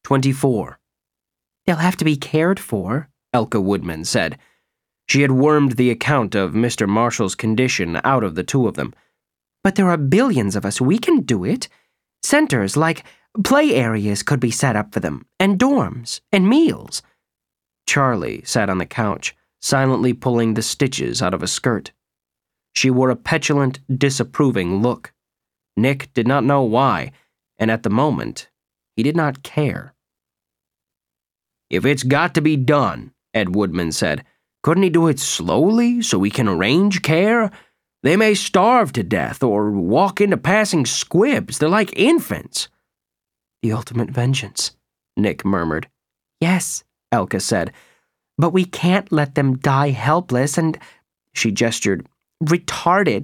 24. They'll have to be cared for, Elka Woodman said. She had wormed the account of Mr. Marshall's condition out of the two of them. But there are billions of us. We can do it. Centers like play areas could be set up for them, and dorms, and meals. Charlie sat on the couch, silently pulling the stitches out of a skirt. She wore a petulant, disapproving look. Nick did not know why, and at the moment, he did not care. If it's got to be done, Ed Woodman said, couldn't he do it slowly so we can arrange care? They may starve to death or walk into passing squibs. They're like infants. The ultimate vengeance, Nick murmured. Yes, Elka said, but we can't let them die helpless and, she gestured, retarded.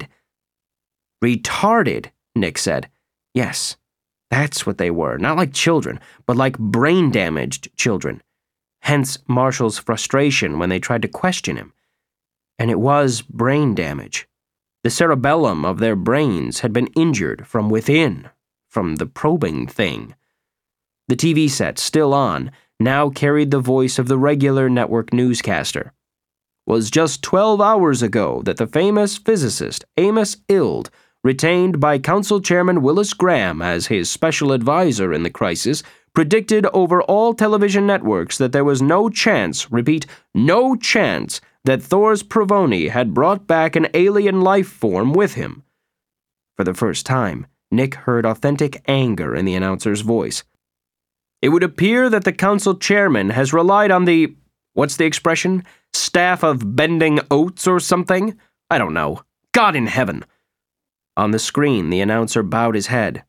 Retarded, Nick said. Yes, that's what they were. Not like children, but like brain-damaged children. Hence Marshall's frustration when they tried to question him. And it was brain damage. The cerebellum of their brains had been injured from within, from the probing thing. The TV set, still on, now carried the voice of the regular network newscaster. Was just 12 hours ago that the famous physicist Amos Ild, retained by Council Chairman Willis Graham as his special advisor in the crisis, predicted over all television networks that there was no chance, repeat, no chance, that Thor's Provoni had brought back an alien life form with him. For the first time, Nick heard authentic anger in the announcer's voice. It would appear that the council chairman has relied on the, what's the expression, staff of bending oats or something? I don't know. God in heaven. On the screen, the announcer bowed his head.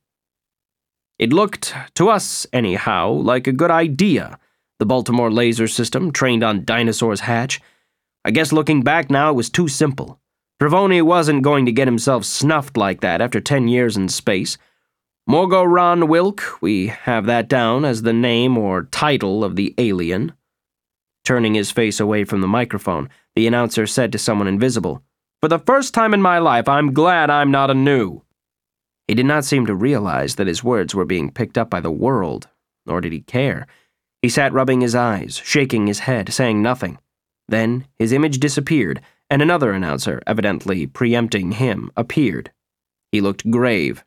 It looked, to us anyhow, like a good idea, the Baltimore laser system trained on Dinosaur's hatch. I guess looking back now, it was too simple. Provoni wasn't going to get himself snuffed like that after 10 years in space. Morgo Ron Wilk, we have that down as the name or title of the alien. Turning his face away from the microphone, the announcer said to someone invisible, For the first time in my life, I'm glad I'm not a new. He did not seem to realize that his words were being picked up by the world, nor did he care. He sat rubbing his eyes, shaking his head, saying nothing. Then his image disappeared, and another announcer, evidently preempting him, appeared. He looked grave.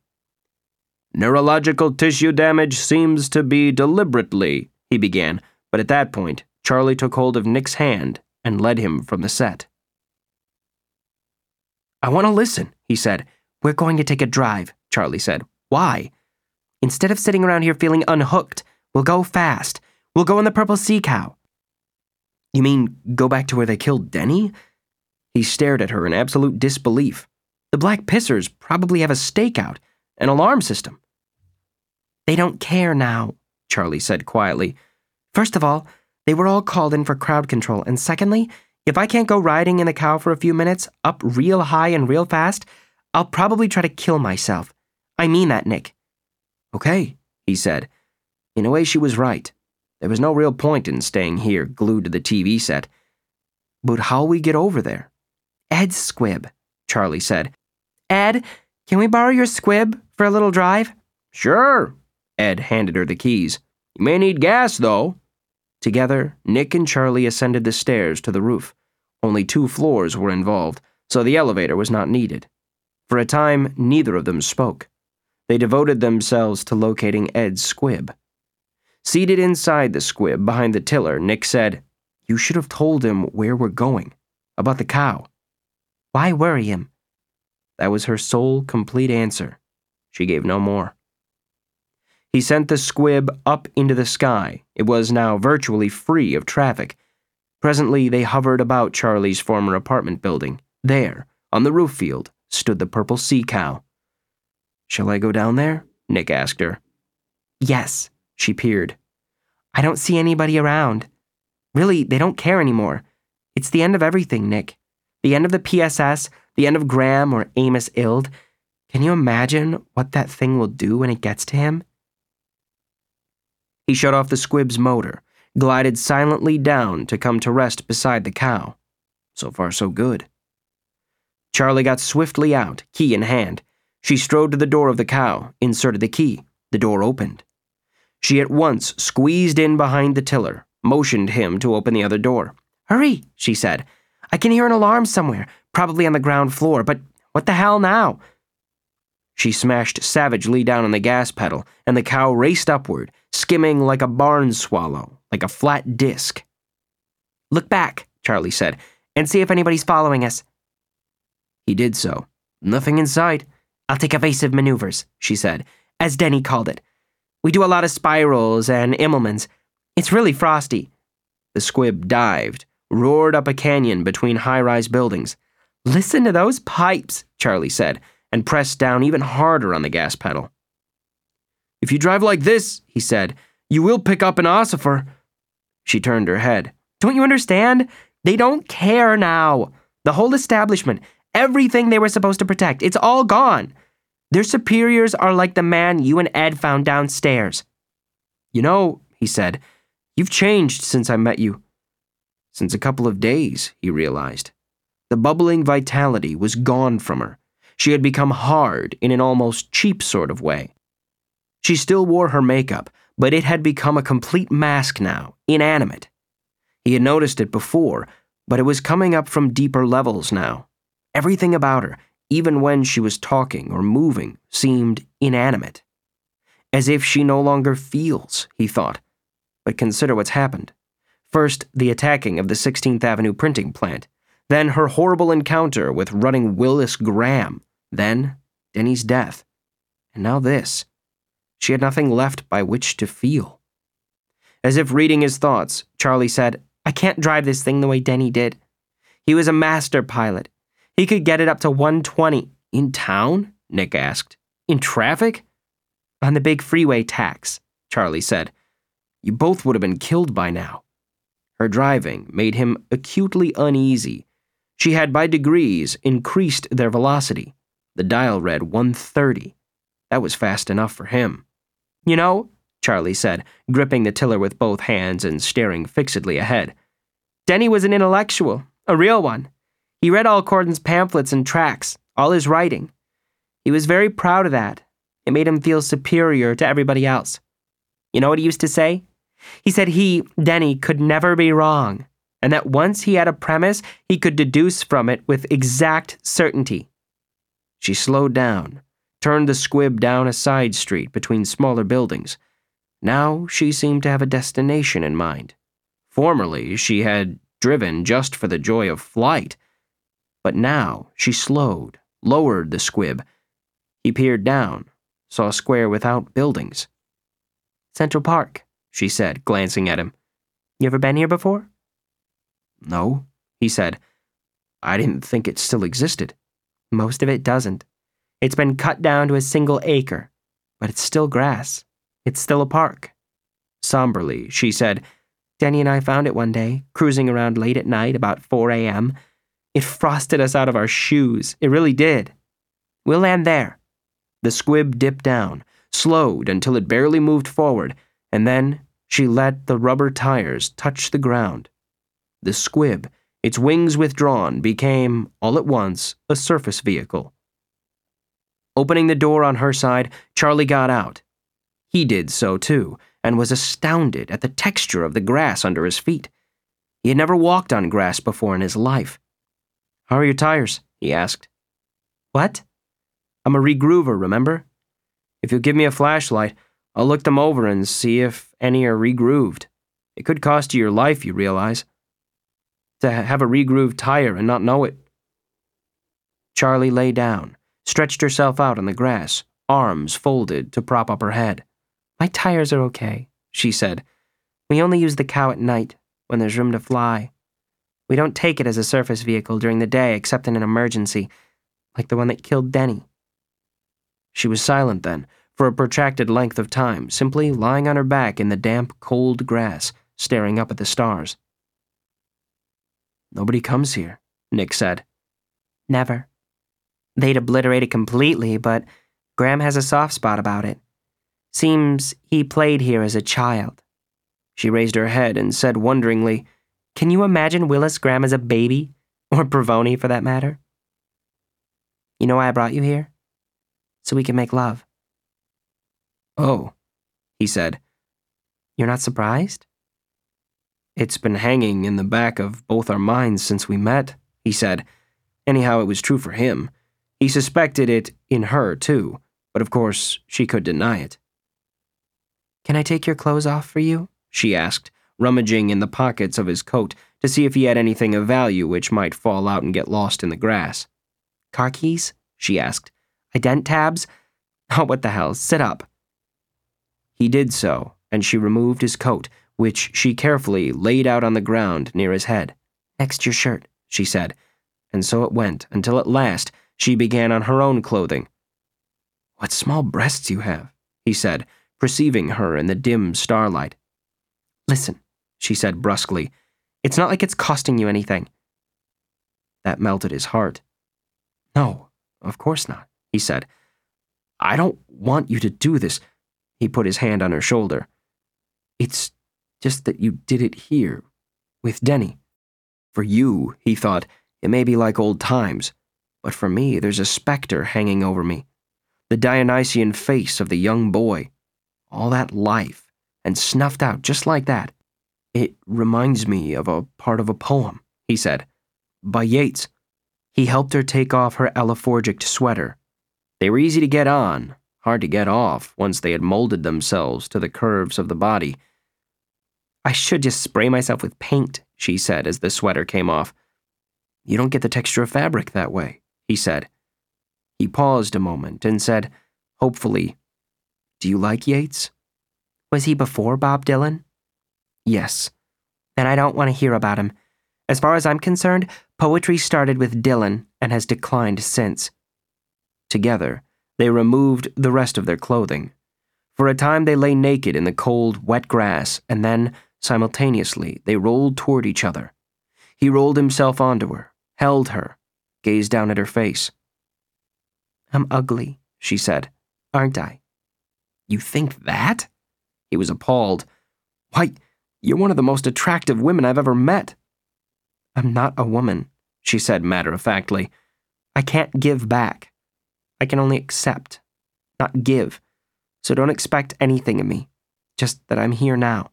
Neurological tissue damage seems to be deliberately, he began, but at that point, Charlie took hold of Nick's hand and led him from the set. I want to listen, he said. We're going to take a drive, Charlie said. Why? Instead of sitting around here feeling unhooked, we'll go fast. We'll go in the Purple Sea Cow. You mean go back to where they killed Denny? He stared at her in absolute disbelief. The Black Pissers probably have a stakeout, an alarm system. They don't care now, Charlie said quietly. First of all, they were all called in for crowd control, and secondly, if I can't go riding in the cow for a few minutes, up real high and real fast, I'll probably try to kill myself. I mean that, Nick. Okay, he said. In a way, she was right. There was no real point in staying here, glued to the TV set. But how'll we get over there? Ed's squib, Charlie said. Ed, can we borrow your squib for a little drive? Sure. Ed handed her the keys. You may need gas, though. Together, Nick and Charlie ascended the stairs to the roof. Only 2 floors were involved, so the elevator was not needed. For a time, neither of them spoke. They devoted themselves to locating Ed's squib. Seated inside the squib behind the tiller, Nick said, You should have told him where we're going. About the cow. Why worry him? That was her sole, complete answer. She gave no more. He sent the squib up into the sky. It was now virtually free of traffic. Presently, they hovered about Charlie's former apartment building. There, on the roof field, stood the Purple Sea Cow. Shall I go down there? Nick asked her. Yes, she peered. I don't see anybody around. Really, they don't care anymore. It's the end of everything, Nick. The end of the PSS, the end of Graham or Amos Ild. Can you imagine what that thing will do when it gets to him? He shut off the squib's motor, glided silently down to come to rest beside the cow. So far, so good. Charlie got swiftly out, key in hand. She strode to the door of the cow, inserted the key. The door opened. She at once squeezed in behind the tiller, motioned him to open the other door. "Hurry," she said. "I can hear an alarm somewhere, probably on the ground floor, but what the hell now?" She smashed savagely down on the gas pedal, and the cow raced upward, skimming like a barn swallow, like a flat disc. "Look back," Charlie said, "and see if anybody's following us." He did so. "Nothing in sight." "I'll take evasive maneuvers," she said, as Denny called it. "We do a lot of spirals and Immelmans. It's really frosty." The squib dived, roared up a canyon between high-rise buildings. "Listen to those pipes," Charlie said, and pressed down even harder on the gas pedal. "If you drive like this," he said, "you will pick up an ossifer." She turned her head. "Don't you understand? They don't care now. The whole establishment, everything they were supposed to protect, it's all gone. Their superiors are like the man you and Ed found downstairs." "You know," he said, "you've changed since I met you." Since a couple of days, he realized. The bubbling vitality was gone from her. She had become hard in an almost cheap sort of way. She still wore her makeup, but it had become a complete mask now, inanimate. He had noticed it before, but it was coming up from deeper levels now. Everything about her, even when she was talking or moving, seemed inanimate. As if she no longer feels, he thought. But consider what's happened. First, the attacking of the 16th Avenue printing plant. Then her horrible encounter with running Willis Graham. Then Denny's death. And now this. She had nothing left by which to feel. As if reading his thoughts, Charlie said, "I can't drive this thing the way Denny did. He was a master pilot. He could get it up to 120. "In town?" Nick asked. "In traffic?" "On the big freeway tax," Charlie said. "You both would have been killed by now." Her driving made him acutely uneasy. She had by degrees increased their velocity. The dial read 130. That was fast enough for him. "You know," Charlie said, gripping the tiller with both hands and staring fixedly ahead, "Denny was an intellectual, a real one. He read all Corden's pamphlets and tracts, all his writing. He was very proud of that. It made him feel superior to everybody else. You know what he used to say? He said he, Denny, could never be wrong, and that once he had a premise, he could deduce from it with exact certainty." She slowed down, turned the squib down a side street between smaller buildings. Now she seemed to have a destination in mind. Formerly, she had driven just for the joy of flight. But now she slowed, lowered the squib. He peered down, saw a square without buildings. "Central Park," she said, glancing at him. "You ever been here before?" "No," he said. "I didn't think it still existed." "Most of it doesn't. It's been cut down to a single acre, but it's still grass. It's still a park." Somberly, she said, "Denny and I found it one day, cruising around late at night about 4 a.m. It frosted us out of our shoes. It really did. We'll land there." The squib dipped down, slowed until it barely moved forward, and then she let the rubber tires touch the ground. The squib, its wings withdrawn, became, all at once, a surface vehicle. Opening the door on her side, Charlie got out. He did so too, and was astounded at the texture of the grass under his feet. He had never walked on grass before in his life. "How are your tires?" he asked. "What?" "I'm a regroover, remember? If you'll give me a flashlight, I'll look them over and see if any are regrooved. It could cost you your life, you realize. To have a regrooved tire and not know it." Charlie lay down, stretched herself out on the grass, arms folded to prop up her head. "My tires are okay," she said. "We only use the cow at night, when there's room to fly. We don't take it as a surface vehicle during the day except in an emergency, like the one that killed Denny." She was silent then, for a protracted length of time, simply lying on her back in the damp, cold grass, staring up at the stars. "Nobody comes here," Nick said. "Never. They'd obliterate it completely, but Graham has a soft spot about it. Seems he played here as a child." She raised her head and said wonderingly, "Can you imagine Willis Graham as a baby? Or Provoni, for that matter? You know why I brought you here? So we can make love." "Oh," he said. You're not surprised? It's been hanging in the back of both our minds since we met, he said. Anyhow, it was true for him. He suspected it in her, too, but of course, she could deny it. Can I take your clothes off for you? She asked, rummaging in the pockets of his coat to see if he had anything of value which might fall out and get lost in the grass. Car keys? She asked. Ident tabs? Oh, what the hell, sit up. He did so, and she removed his coat, which she carefully laid out on the ground near his head. Next your shirt, she said, and so it went until at last she began on her own clothing. What small breasts you have, he said, perceiving her in the dim starlight. Listen, she said brusquely, it's not like it's costing you anything. That melted his heart. No, of course not, he said. I don't want you to do this. He put his hand on her shoulder. It's just that you did it here, with Denny. For you, he thought, it may be like old times, but for me there's a specter hanging over me. The Dionysian face of the young boy. All that life, and snuffed out just like that. It reminds me of a part of a poem, he said, by Yeats. He helped her take off her alloforgic sweater. They were easy to get on, hard to get off once they had molded themselves to the curves of the body. I should just spray myself with paint, she said as the sweater came off. You don't get the texture of fabric that way, he said. He paused a moment and said, hopefully, do you like Yeats? Was he before Bob Dylan? Yes. Then I don't want to hear about him. As far as I'm concerned, poetry started with Dylan and has declined since. Together, they removed the rest of their clothing. For a time they lay naked in the cold, wet grass, and then, simultaneously, they rolled toward each other. He rolled himself onto her, held her, gazed down at her face. I'm ugly, she said, aren't I? You think that? He was appalled. Why, you're one of the most attractive women I've ever met. I'm not a woman, she said matter-of-factly. I can't give back. I can only accept, not give. So don't expect anything of me, just that I'm here now.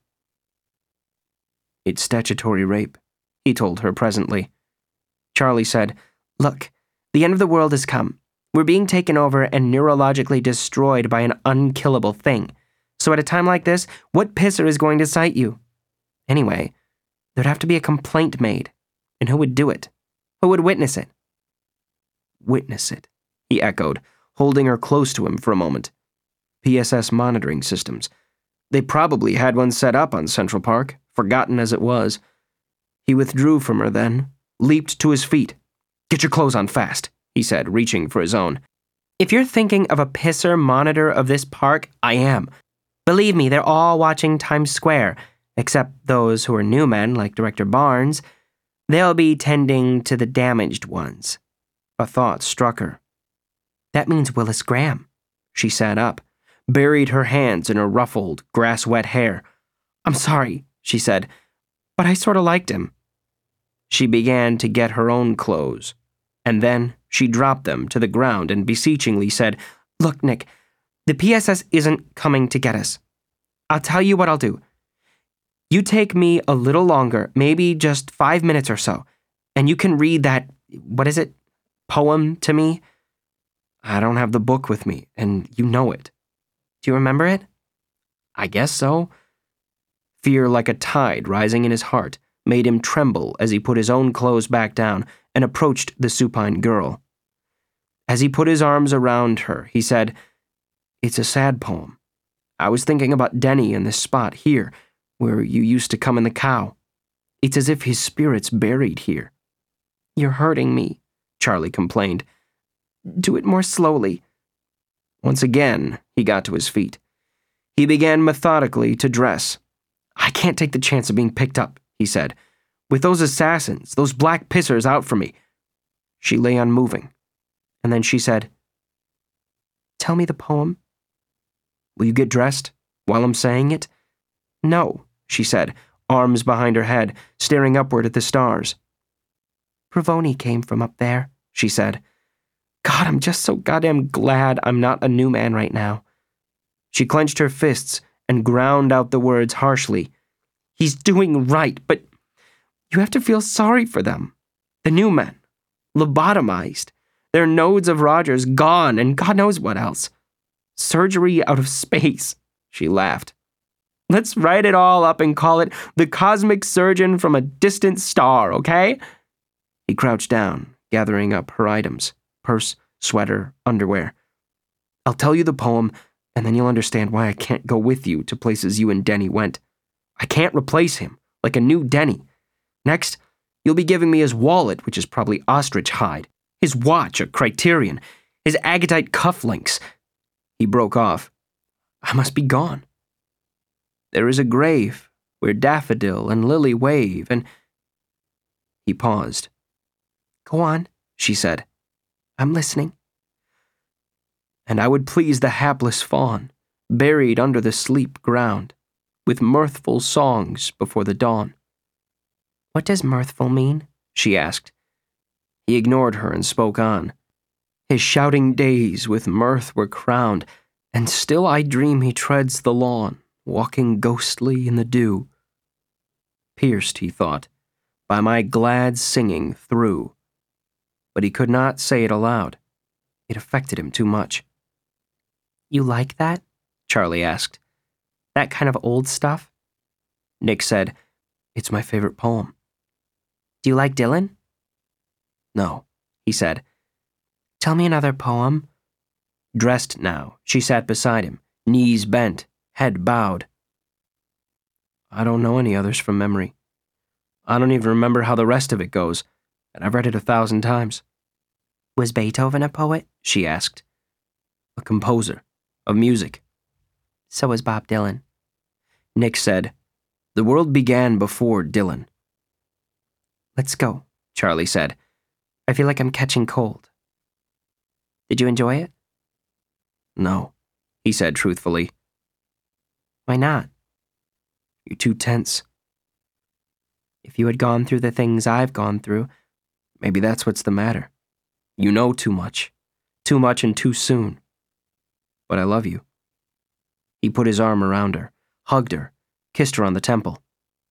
It's statutory rape, he told her presently. Charlie said, Look, the end of the world has come. We're being taken over and neurologically destroyed by an unkillable thing. So at a time like this, what pisser is going to cite you? Anyway, there'd have to be a complaint made. And who would do it? Who would witness it? Witness it, he echoed, holding her close to him for a moment. PSS monitoring systems. They probably had one set up on Central Park, forgotten as it was. He withdrew from her then, leaped to his feet. Get your clothes on fast, he said, reaching for his own. If you're thinking of a pisser monitor of this park, I am. Believe me, they're all watching Times Square, except those who are new men like Director Barnes. They'll be tending to the damaged ones. A thought struck her. That means Willis Graham. She sat up, buried her hands in her ruffled, grass-wet hair. I'm sorry, she said, but I sort of liked him. She began to get her own clothes, and then she dropped them to the ground and beseechingly said, Look, Nick, the PSS isn't coming to get us. I'll tell you what I'll do. You take me a little longer, maybe just 5 minutes or so, and you can read that, poem to me? I don't have the book with me, and you know it. Do you remember it? I guess so. Fear like a tide rising in his heart made him tremble as he put his own clothes back down and approached the supine girl. As he put his arms around her, he said, It's a sad poem. I was thinking about Denny in this spot here, where you used to come in the cow. It's as if his spirit's buried here. You're hurting me, Charlie complained. Do it more slowly. Once again, he got to his feet. He began methodically to dress. I can't take the chance of being picked up, he said. With those assassins, those black pissers out for me. She lay unmoving, and then she said, Tell me the poem. Will you get dressed while I'm saying it? No, she said, arms behind her head, staring upward at the stars. Provoni came from up there, she said. God, I'm just so goddamn glad I'm not a new man right now. She clenched her fists and ground out the words harshly. He's doing right, but you have to feel sorry for them. The new men, lobotomized, their nodes of Rogers gone, and God knows what else. Surgery out of space, she laughed. Let's write it all up and call it the cosmic surgeon from a distant star, okay? He crouched down, gathering up her items, purse, sweater, underwear. I'll tell you the poem, and then you'll understand why I can't go with you to places you and Denny went. I can't replace him, like a new Denny. Next, you'll be giving me his wallet, which is probably ostrich hide, his watch, a Criterion, his agatite cufflinks. He broke off. I must be gone. There is a grave where daffodil and lily wave, and... He paused. Go on, she said. I'm listening. And I would please the hapless fawn, buried under the sleep ground, with mirthful songs before the dawn. What does mirthful mean? She asked. He ignored her and spoke on. His shouting days with mirth were crowned, and still I dream he treads the lawn, walking ghostly in the dew. Pierced, he thought, by my glad singing through. But he could not say it aloud. It affected him too much. You like that? Charlie asked. That kind of old stuff? Nick said, It's my favorite poem. Do you like Dylan? No, he said. Tell me another poem. Dressed now, she sat beside him, knees bent, head bowed. I don't know any others from memory. I don't even remember how the rest of it goes, and I've read it 1,000 times. Was Beethoven a poet? She asked. A composer of music. So was Bob Dylan. Nick said, The world began before Dylan. Let's go, Charlie said. I feel like I'm catching cold. Did you enjoy it? No, he said truthfully. Why not? You're too tense. If you had gone through the things I've gone through, maybe that's what's the matter. You know too much and too soon. But I love you. He put his arm around her, hugged her, kissed her on the temple.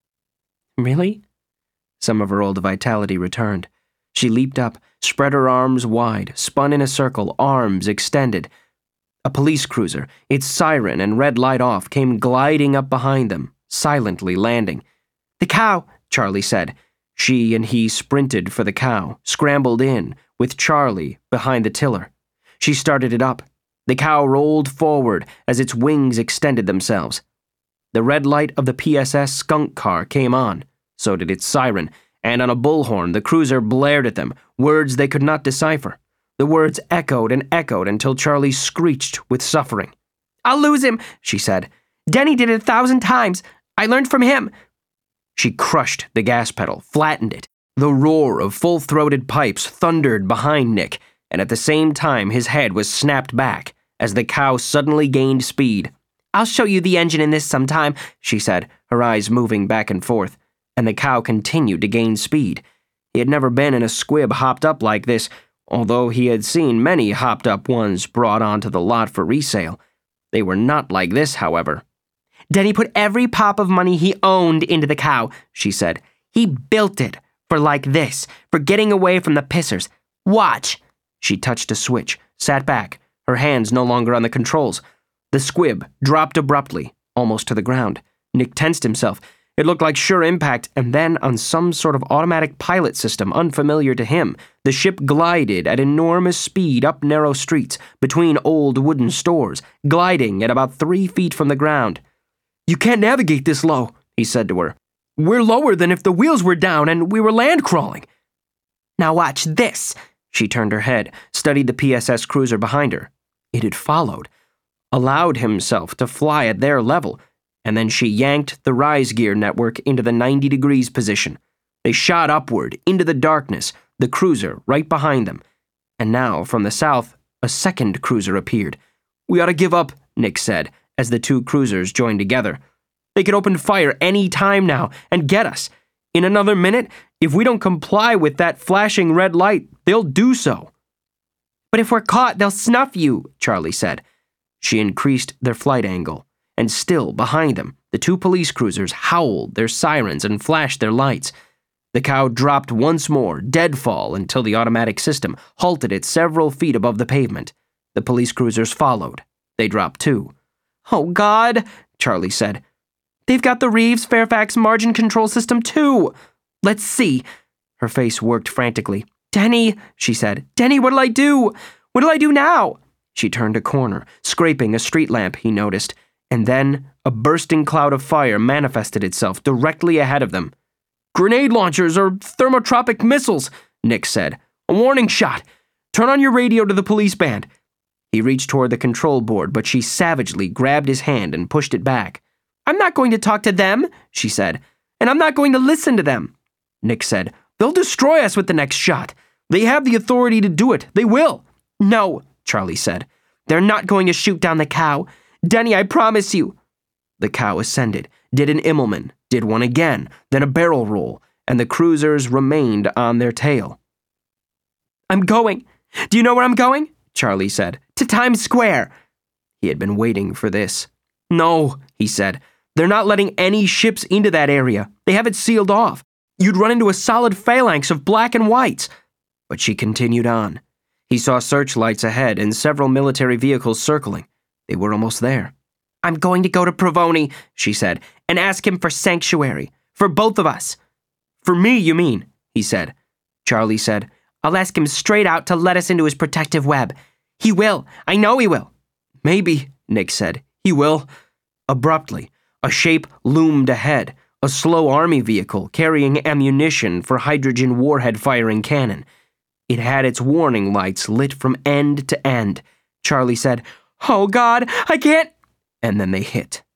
Really? Some of her old vitality returned. She leaped up, spread her arms wide, spun in a circle, arms extended. A police cruiser, its siren and red light off, came gliding up behind them, silently landing. The cow, Charlie said. She and he sprinted for the cow, scrambled in, with Charlie behind the tiller. She started it up. The cow rolled forward as its wings extended themselves. The red light of the PSS skunk car came on, so did its siren, and on a bullhorn the cruiser blared at them, words they could not decipher. The words echoed and echoed until Charlie screeched with suffering. I'll lose him, she said. Denny did it 1,000 times. I learned from him. She crushed the gas pedal, flattened it. The roar of full-throated pipes thundered behind Nick, and at the same time his head was snapped back as the cow suddenly gained speed. I'll show you the engine in this sometime, she said, her eyes moving back and forth, and the cow continued to gain speed. He had never been in a squib hopped up like this, although he had seen many hopped-up ones brought onto the lot for resale. They were not like this, however. Denny put every pop of money he owned into the cow, she said. He built it for like this, for getting away from the pissers. Watch. She touched a switch, sat back, her hands no longer on the controls. The squib dropped abruptly, almost to the ground. Nick tensed himself. It looked like sure impact, and then, on some sort of automatic pilot system unfamiliar to him, the ship glided at enormous speed up narrow streets, between old wooden stores, gliding at about 3 feet from the ground. You can't navigate this low, he said to her. We're lower than if the wheels were down and we were land crawling. Now watch this. She turned her head, studied the PSS cruiser behind her. It had followed, allowed himself to fly at their level, and then she yanked the rise gear network into the 90 degrees position. They shot upward, into the darkness, the cruiser right behind them. And now, from the south, a second cruiser appeared. We ought to give up, Nick said, as the two cruisers joined together. They could open fire any time now and get us. In another minute, if we don't comply with that flashing red light, they'll do so. But if we're caught, they'll snuff you, Charlie said. She increased their flight angle, and still, behind them, the two police cruisers howled their sirens and flashed their lights. The cow dropped once more, deadfall, until the automatic system halted it several feet above the pavement. The police cruisers followed. They dropped too. "Oh, God," Charlie said. "They've got the Reeves-Fairfax margin control system too. Let's see." Her face worked frantically. "Denny," she said. "Denny, what'll I do? What'll I do now?" She turned a corner, scraping a street lamp, he noticed, and then a bursting cloud of fire manifested itself directly ahead of them. "Grenade launchers or thermotropic missiles," Nick said. "A warning shot. Turn on your radio to the police band." He reached toward the control board, but she savagely grabbed his hand and pushed it back. "I'm not going to talk to them," she said, "and I'm not going to listen to them." Nick said, "They'll destroy us with the next shot. They have the authority to do it. They will." "No," Charlie said. "They're not going to shoot down the cow. Denny, I promise you." The cow ascended, did an Immelman, did one again, then a barrel roll, and the cruisers remained on their tail. "I'm going. Do you know where I'm going?" Charlie said. "To Times Square." He had been waiting for this. "No," he said. "They're not letting any ships into that area. They have it sealed off. You'd run into a solid phalanx of black and whites." But she continued on. He saw searchlights ahead and several military vehicles circling. They were almost there. "I'm going to go to Provoni," she said, "and ask him for sanctuary. For both of us." "For me, you mean?" he said. Charlie said, "I'll ask him straight out to let us into his protective web. He will. I know he will." "Maybe," Nick said. "He will." Abruptly, a shape loomed ahead, a slow army vehicle carrying ammunition for hydrogen warhead-firing cannon. It had its warning lights lit from end to end. Charlie said, "Oh, God, I can't—" And then they hit.